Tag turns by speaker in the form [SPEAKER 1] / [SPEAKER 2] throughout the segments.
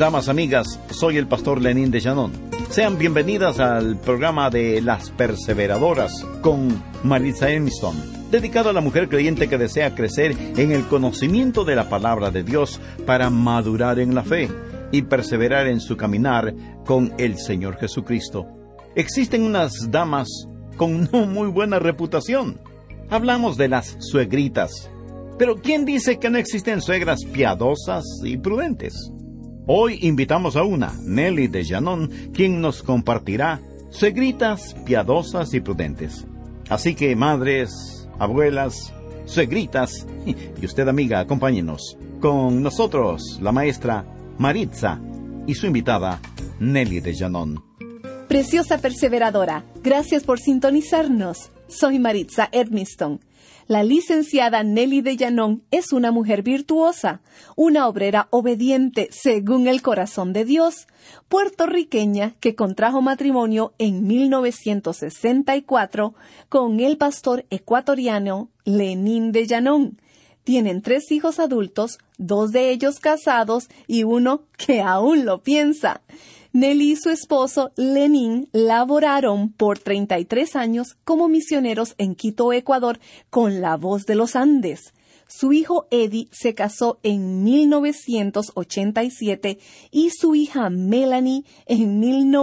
[SPEAKER 1] Damas, amigas, soy el pastor Lenín de Llanón. Sean bienvenidas al programa de Las Perseveradoras con Maritza Edmiston, dedicado a la mujer creyente que desea crecer en el conocimiento de la palabra de Dios para madurar en la fe y perseverar en su caminar con el Señor Jesucristo. Existen unas damas con no muy buena reputación. Hablamos de las suegritas. Pero ¿quién dice que no existen suegras piadosas y prudentes? Hoy invitamos a una, Nelly de Llanón, quien nos compartirá suegritas piadosas y prudentes. Así que madres, abuelas, suegritas, y usted amiga, acompáñenos. Con nosotros, la maestra Maritza y su invitada, Nelly de Llanón.
[SPEAKER 2] Preciosa perseveradora, gracias por sintonizarnos. Soy Maritza Edmiston. La licenciada Nelly de Llanón es una mujer virtuosa, una obrera obediente según el corazón de Dios, puertorriqueña que contrajo matrimonio en 1964 con el pastor ecuatoriano Lenín de Llanón. Tienen 3 hijos adultos, 2 de ellos casados y uno que aún lo piensa. Nelly y su esposo Lenín laboraron por 33 años como misioneros en Quito, Ecuador, con La Voz de los Andes. Su hijo Eddie se casó en 1987 y su hija Melanie en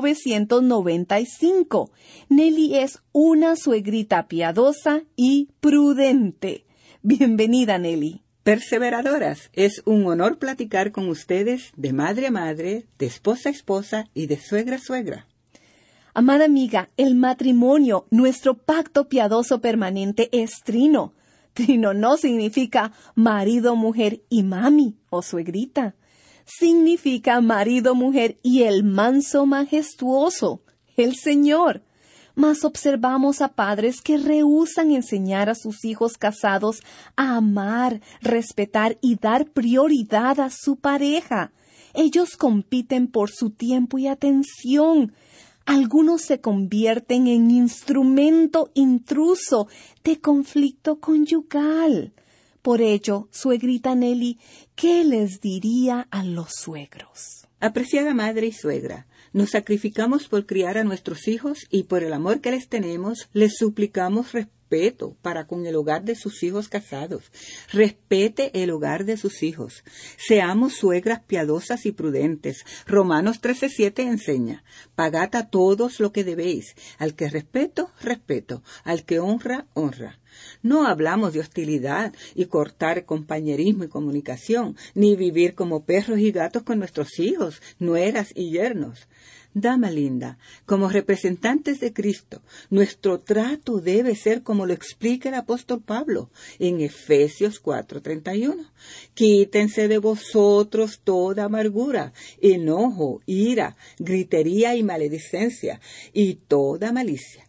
[SPEAKER 2] 1995. Nelly es una suegrita piadosa y prudente. Bienvenida, Nelly.
[SPEAKER 3] Perseveradoras, es un honor platicar con ustedes de madre a madre, de esposa a esposa y de suegra a suegra.
[SPEAKER 2] Amada amiga, el matrimonio, nuestro pacto piadoso permanente, es trino. Trino no significa marido, mujer y mami o suegrita. Significa marido, mujer y el manso majestuoso, el Señor. Mas observamos a padres que rehúsan enseñar a sus hijos casados a amar, respetar y dar prioridad a su pareja. Ellos compiten por su tiempo y atención. Algunos se convierten en instrumento intruso de conflicto conyugal. Por ello, suegrita Nelly, ¿qué les diría a los suegros?
[SPEAKER 3] Apreciada madre y suegra, nos sacrificamos por criar a nuestros hijos y por el amor que les tenemos, les suplicamos respeto para con el hogar de sus hijos casados. Respete el hogar de sus hijos. Seamos suegras piadosas y prudentes. Romanos 13:7 enseña: pagad a todos lo que debéis. Al que respeto, respeto. Al que honra, honra. No hablamos de hostilidad y cortar compañerismo y comunicación, ni vivir como perros y gatos con nuestros hijos, nueras y yernos. Dama linda, como representantes de Cristo, nuestro trato debe ser como lo explica el apóstol Pablo en Efesios 4:31. Quítense de vosotros toda amargura, enojo, ira, gritería y maledicencia, y toda malicia.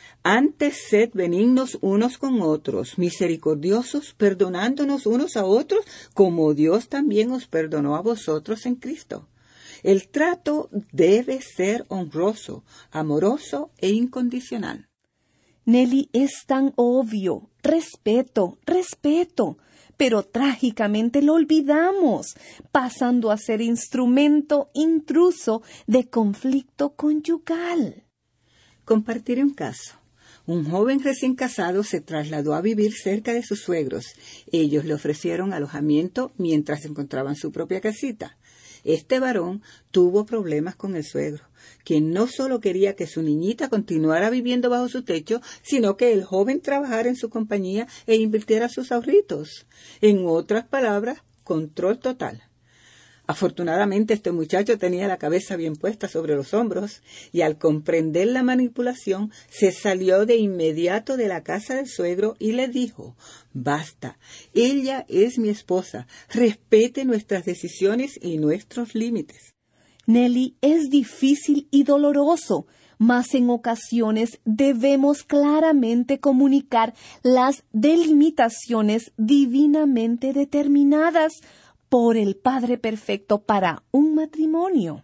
[SPEAKER 3] Antes sed benignos unos con otros, misericordiosos, perdonándonos unos a otros, como Dios también os perdonó a vosotros en Cristo. El trato debe ser honroso, amoroso e incondicional.
[SPEAKER 2] Nelly, es tan obvio. Respeto, respeto. Pero trágicamente lo olvidamos, pasando a ser instrumento intruso de conflicto conyugal.
[SPEAKER 3] Compartiré un caso. Un joven recién casado se trasladó a vivir cerca de sus suegros. Ellos le ofrecieron alojamiento mientras encontraban su propia casita. Este varón tuvo problemas con el suegro, quien no solo quería que su niñita continuara viviendo bajo su techo, sino que el joven trabajara en su compañía e invirtiera sus ahorritos. En otras palabras, control total. Afortunadamente, este muchacho tenía la cabeza bien puesta sobre los hombros y al comprender la manipulación, se salió de inmediato de la casa del suegro y le dijo: basta, ella es mi esposa, respete nuestras decisiones y nuestros límites.
[SPEAKER 2] Nelly, es difícil y doloroso, mas en ocasiones debemos claramente comunicar las delimitaciones divinamente determinadas por el Padre Perfecto para un matrimonio.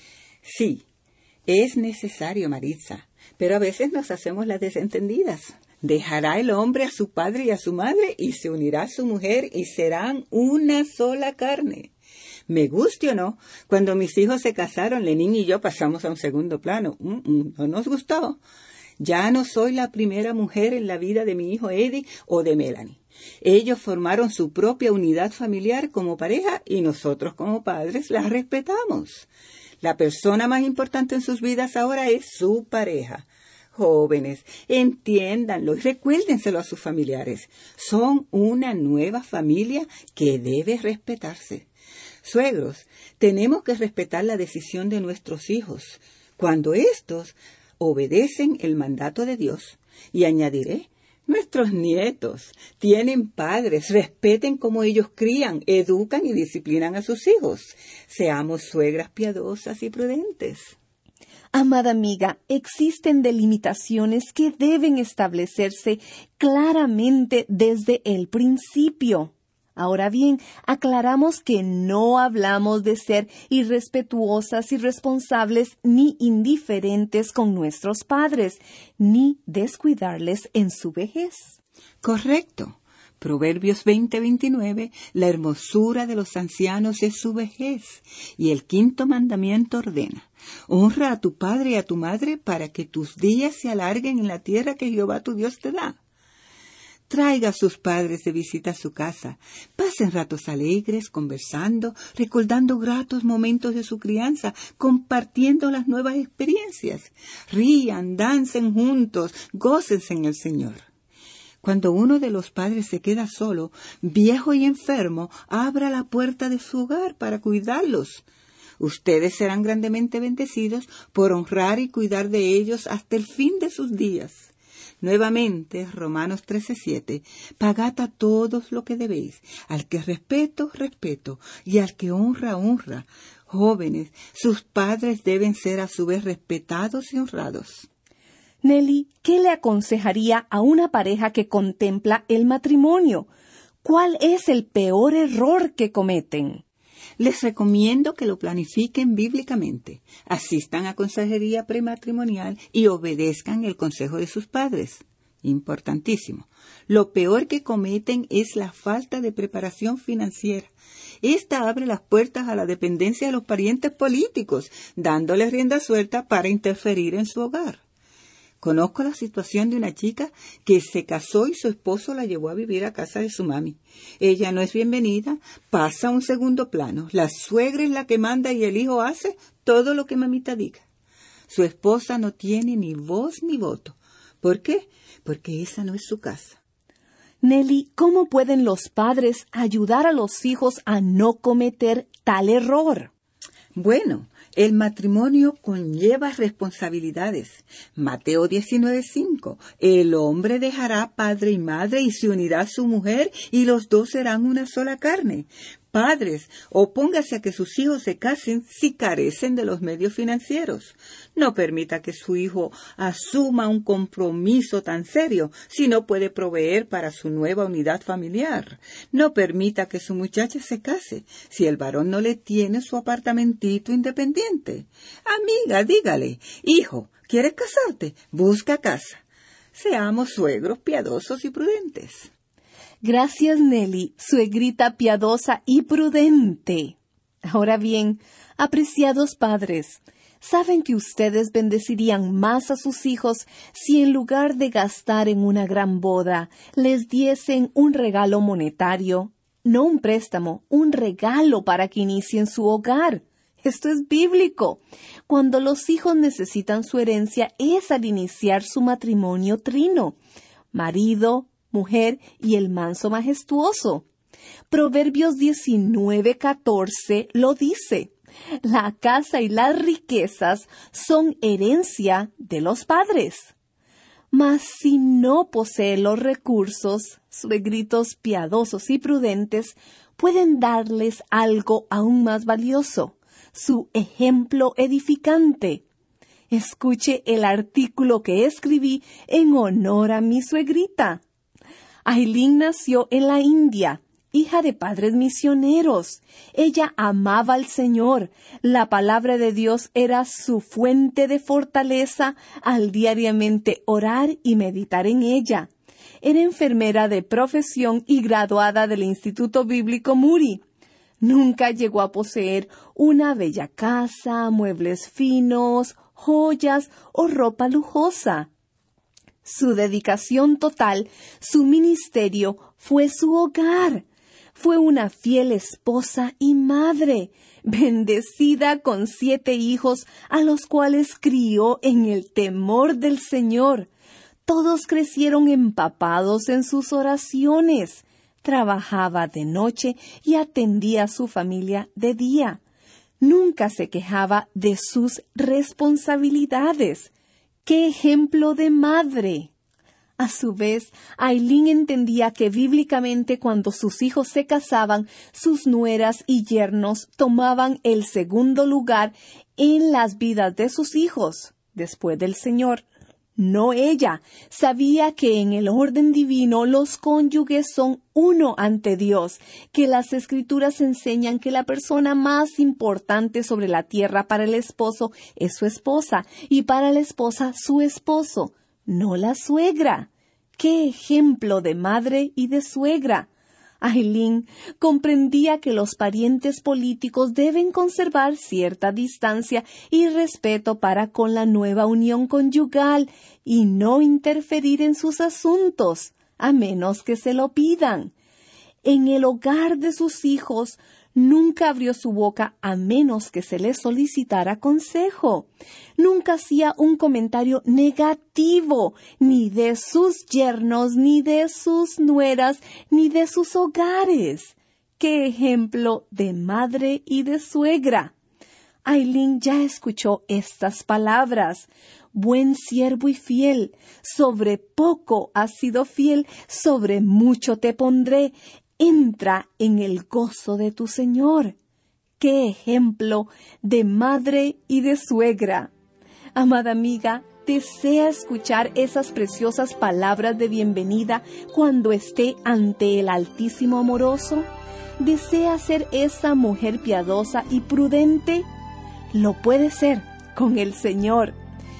[SPEAKER 3] Sí, es necesario, Maritza, pero a veces nos hacemos las desentendidas. Dejará el hombre a su padre y a su madre y se unirá a su mujer y serán una sola carne. Me guste o no, cuando mis hijos se casaron, Lenín y yo pasamos a un segundo plano. No nos gustó. Ya no soy la primera mujer en la vida de mi hijo Eddie o de Melanie. Ellos formaron su propia unidad familiar como pareja y nosotros como padres las respetamos. La persona más importante en sus vidas ahora es su pareja. Jóvenes, entiéndanlo y recuérdenselo a sus familiares. Son una nueva familia que debe respetarse. Suegros, tenemos que respetar la decisión de nuestros hijos cuando éstos obedecen el mandato de Dios. Y añadiré, nuestros nietos tienen padres, respeten cómo ellos crían, educan y disciplinan a sus hijos. Seamos suegras piadosas y prudentes.
[SPEAKER 2] Amada amiga, existen delimitaciones que deben establecerse claramente desde el principio. Ahora bien, aclaramos que no hablamos de ser irrespetuosas, irresponsables ni indiferentes con nuestros padres, ni descuidarles en su vejez.
[SPEAKER 3] Correcto. Proverbios 20:29, la hermosura de los ancianos es su vejez. Y el 5º mandamiento ordena, honra a tu padre y a tu madre para que tus días se alarguen en la tierra que Jehová tu Dios te da. Traiga a sus padres de visita a su casa. Pasen ratos alegres, conversando, recordando gratos momentos de su crianza, compartiendo las nuevas experiencias. Rían, dancen juntos, gócense en el Señor. Cuando uno de los padres se queda solo, viejo y enfermo, abra la puerta de su hogar para cuidarlos. Ustedes serán grandemente bendecidos por honrar y cuidar de ellos hasta el fin de sus días. Nuevamente, Romanos 13:7, pagad a todos lo que debéis, al que respeto, respeto, y al que honra, honra. Jóvenes, sus padres deben ser a su vez respetados y honrados.
[SPEAKER 2] Nelly, ¿qué le aconsejaría a una pareja que contempla el matrimonio? ¿Cuál es el peor error que cometen?
[SPEAKER 3] Les recomiendo que lo planifiquen bíblicamente, asistan a consejería prematrimonial y obedezcan el consejo de sus padres. Importantísimo. Lo peor que cometen es la falta de preparación financiera. Esta abre las puertas a la dependencia de los parientes políticos, dándoles rienda suelta para interferir en su hogar. Conozco la situación de una chica que se casó y su esposo la llevó a vivir a casa de su mami. Ella no es bienvenida, pasa a un segundo plano. La suegra es la que manda y el hijo hace todo lo que mamita diga. Su esposa no tiene ni voz ni voto. ¿Por qué? Porque esa no es su casa.
[SPEAKER 2] Nelly, ¿cómo pueden los padres ayudar a los hijos a no cometer tal error?
[SPEAKER 3] Bueno, el matrimonio conlleva responsabilidades. Mateo 19:5. El hombre dejará padre y madre y se unirá a su mujer y los dos serán una sola carne. Padres, opóngase a que sus hijos se casen si carecen de los medios financieros. No permita que su hijo asuma un compromiso tan serio si no puede proveer para su nueva unidad familiar. No permita que su muchacha se case si el varón no le tiene su apartamentito independiente. Amiga, dígale, hijo, ¿quieres casarte? Busca casa. Seamos suegros piadosos y prudentes.
[SPEAKER 2] Gracias, Nelly, suegrita piadosa y prudente. Ahora bien, apreciados padres, ¿saben que ustedes bendecirían más a sus hijos si en lugar de gastar en una gran boda, les diesen un regalo monetario? No un préstamo, un regalo para que inicien su hogar. Esto es bíblico. Cuando los hijos necesitan su herencia es al iniciar su matrimonio trino. Marido, mujer y el manso majestuoso. Proverbios 19:14 lo dice. La casa y las riquezas son herencia de los padres. Mas si no posee los recursos, suegritos piadosos y prudentes pueden darles algo aún más valioso, su ejemplo edificante. Escuche el artículo que escribí en honor a mi suegrita. Aileen nació en la India, hija de padres misioneros. Ella amaba al Señor. La palabra de Dios era su fuente de fortaleza al diariamente orar y meditar en ella. Era enfermera de profesión y graduada del Instituto Bíblico Moody. Nunca llegó a poseer una bella casa, muebles finos, joyas o ropa lujosa. Su dedicación total, su ministerio, fue su hogar. Fue una fiel esposa y madre, bendecida con 7 hijos, a los cuales crió en el temor del Señor. Todos crecieron empapados en sus oraciones. Trabajaba de noche y atendía a su familia de día. Nunca se quejaba de sus responsabilidades. ¡Qué ejemplo de madre! A su vez, Aileen entendía que bíblicamente cuando sus hijos se casaban, sus nueras y yernos tomaban el segundo lugar en las vidas de sus hijos, después del Señor. No ella. Sabía que en el orden divino los cónyuges son uno ante Dios, que las Escrituras enseñan que la persona más importante sobre la tierra para el esposo es su esposa y para la esposa su esposo, no la suegra. ¡Qué ejemplo de madre y de suegra! Aileen comprendía que los parientes políticos deben conservar cierta distancia y respeto para con la nueva unión conyugal y no interferir en sus asuntos, a menos que se lo pidan. En el hogar de sus hijos nunca abrió su boca a menos que se le solicitara consejo. Nunca hacía un comentario negativo, ni de sus yernos, ni de sus nueras, ni de sus hogares. ¡Qué ejemplo de madre y de suegra! Aileen ya escuchó estas palabras. Buen siervo y fiel, sobre poco has sido fiel, sobre mucho te pondré. Entra en el gozo de tu Señor. ¡Qué ejemplo de madre y de suegra! Amada amiga, ¿desea escuchar esas preciosas palabras de bienvenida cuando esté ante el Altísimo amoroso? ¿Desea ser esa mujer piadosa y prudente? Lo puede ser con el Señor.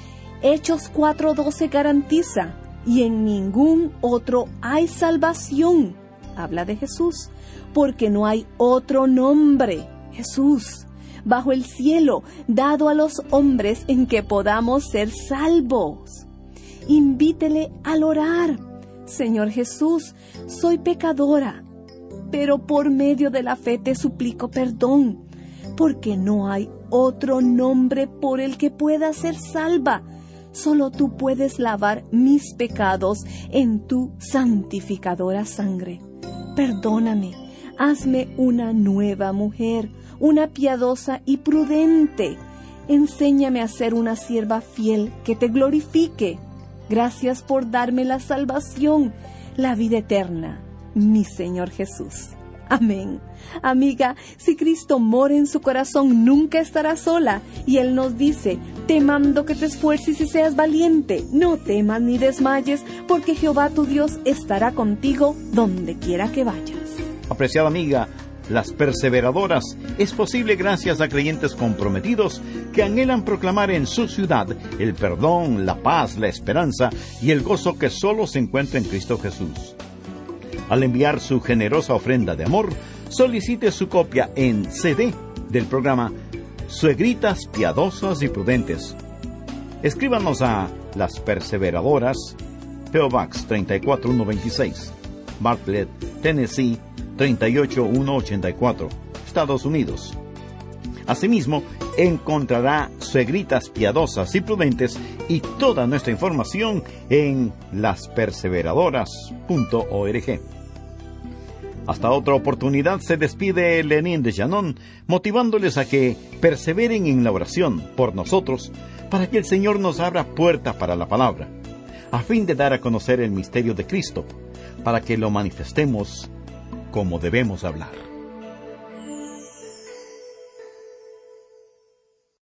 [SPEAKER 2] Hechos 4:12 garantiza, y en ningún otro hay salvación. Habla de Jesús, porque no hay otro nombre, Jesús, bajo el cielo, dado a los hombres en que podamos ser salvos. Invítele al orar. Señor Jesús, soy pecadora, pero por medio de la fe te suplico perdón, porque no hay otro nombre por el que pueda ser salva. Solo tú puedes lavar mis pecados en tu santificadora sangre. Perdóname, hazme una nueva mujer, una piadosa y prudente. Enséñame a ser una sierva fiel que te glorifique. Gracias por darme la salvación, la vida eterna, mi Señor Jesús. Amén. Amiga, si Cristo mora en su corazón, nunca estará sola. Y Él nos dice, te mando que te esfuerces y seas valiente. No temas ni desmayes, porque Jehová tu Dios estará contigo donde quiera que vayas.
[SPEAKER 1] Apreciada amiga, Las Perseveradoras es posible gracias a creyentes comprometidos que anhelan proclamar en su ciudad el perdón, la paz, la esperanza y el gozo que solo se encuentra en Cristo Jesús. Al enviar su generosa ofrenda de amor, solicite su copia en CD del programa Suegritas Piadosas y Prudentes. Escríbanos a Las Perseveradoras, P.O. Box 34126, Bartlett, Tennessee 38184, Estados Unidos. Asimismo, encontrará Suegritas Piadosas y Prudentes y toda nuestra información en lasperseveradoras.org. Hasta otra oportunidad se despide Lenín Dejanon, motivándoles a que perseveren en la oración por nosotros, para que el Señor nos abra puertas para la palabra, a fin de dar a conocer el misterio de Cristo, para que lo manifestemos como debemos hablar.